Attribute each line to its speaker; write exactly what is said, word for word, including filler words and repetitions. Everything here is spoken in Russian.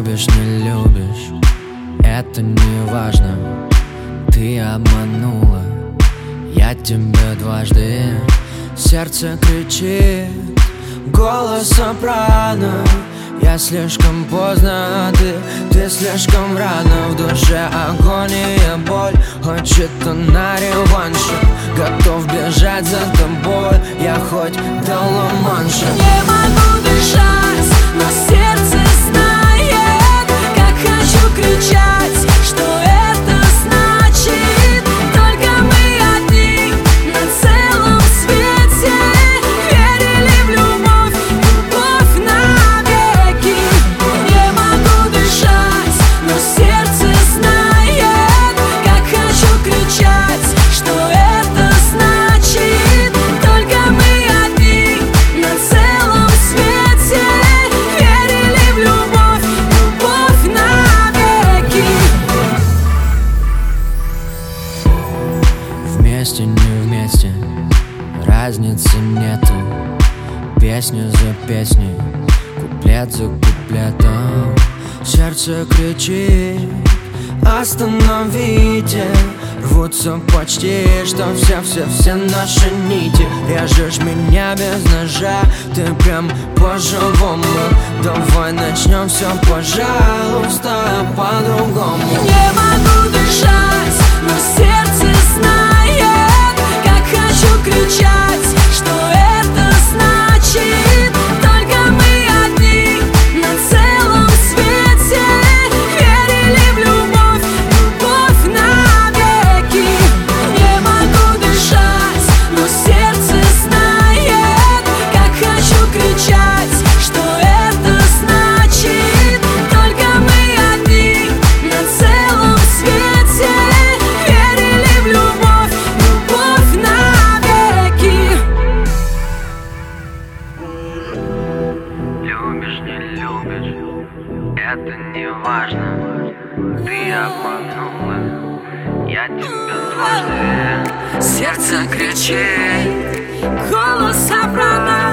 Speaker 1: Любишь, не любишь, это не важно. Ты обманула, я тебя дважды. Сердце кричит, голос сопрано. Я слишком поздно, а ты, ты слишком рано. В душе агония, боль, хочет она реванша. Готов бежать за тобой, я хоть до Ла-Манша.
Speaker 2: Не могу дышать, но сердце знает, как хочу кричать, что это значит. Только мы одни на целом свете. Верили в любовь, любовь навеки. Не могу дышать, но сердце знает, как хочу кричать, что это значит. Только мы одни на целом свете. Верили в любовь, любовь навеки.
Speaker 1: Вместе, не вместе, разницы нету. Песня за песней, куплет за куплетом. Сердце кричит, остановите. Рвутся почти, что все-все-все наши нити. Режешь меня без ножа, ты прям по-живому. Давай начнем все, пожалуйста, по-другому.
Speaker 2: Не могу дышать, но сердце знает, как хочу кричать, что это значит. Только мы одни на целом свете. Верили в любовь, любовь навеки. Не могу дышать, но сердце знает, как хочу кричать, что это значит. Только мы одни на целом свете. Верили в любовь, любовь навеки.
Speaker 1: Любишь, не любишь, это не важно. Ты обманула, я тебя дважды.
Speaker 2: Сердце кричит, голос сопрано.